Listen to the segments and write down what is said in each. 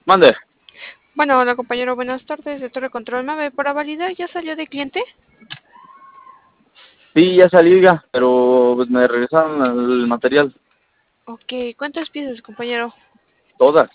Mande. Bueno, hola compañero, buenas tardes de Torre Control Mave. Para validar, ¿ya salió de cliente? Sí, ya salí, oiga, pero pues, me regresaron el material. Ok, ¿cuántas piezas, compañero? Todas.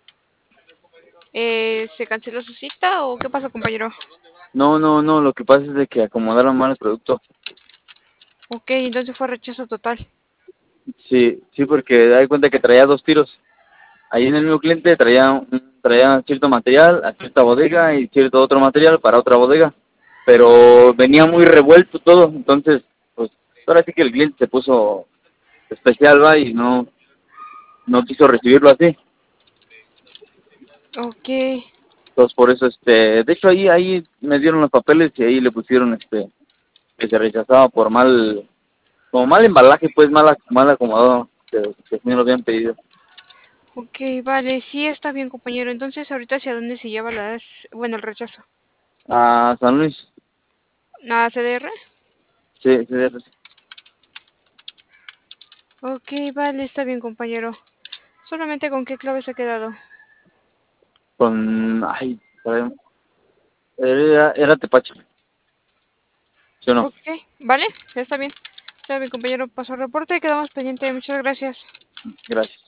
¿Se canceló su cita o qué pasa, compañero? No, no, no, lo que pasa es de que acomodaron mal el producto. Ok, entonces fue rechazo total. Sí, sí, porque da cuenta que traía dos tiros. Ahí en el mismo cliente traía cierto material a cierta bodega y cierto otro material para otra bodega. Pero venía muy revuelto todo, entonces, pues, ahora sí que el cliente se puso especial, va, y no quiso recibirlo así. Ok, Entonces, por eso, de hecho, ahí me dieron los papeles y ahí le pusieron, que se rechazaba por como mal embalaje, pues, mal acomodado, que sí me lo habían pedido. ok, vale, sí está bien, compañero. Entonces, ahorita hacia dónde se lleva bueno, el rechazo. Ah, San Luis, ¿A CDR? sí, sí, sí. Ok, vale, está bien, compañero. Solamente con qué clave se ha quedado. Ay, era Tepache, ¿sí o no? Ok, vale, está bien. Está bien, compañero. Paso reporte y quedamos pendientes. Muchas gracias. Gracias.